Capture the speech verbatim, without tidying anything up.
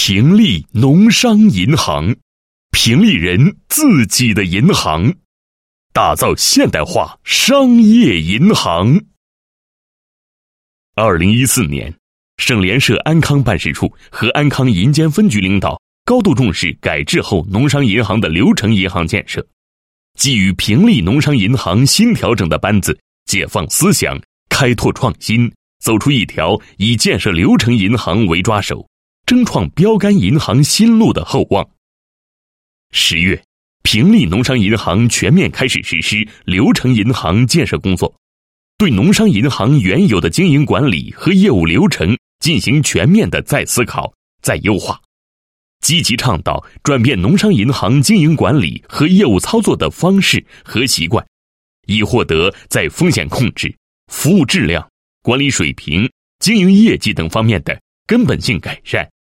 平利农商银行，平利人自己的银行，打造现代化商业银行。二零一四年，省联社安康办事处和安康银监分局领导高度重视改制后农商银行的流程银行建设，基于平利农商银行新调整的班子，解放思想，开拓创新，走出一条以建设流程银行为抓手，争创标杆银行新路的厚望。十月，平利农商银行全面开始实施流程银行建设工作，对农商银行原有的经营管理和业务流程进行全面的再思考、再优化，积极倡导转变农商银行经营管理和业务操作的方式和习惯，以获得在风险控制、服务质量、管理水平、经营业绩等方面的根本性改善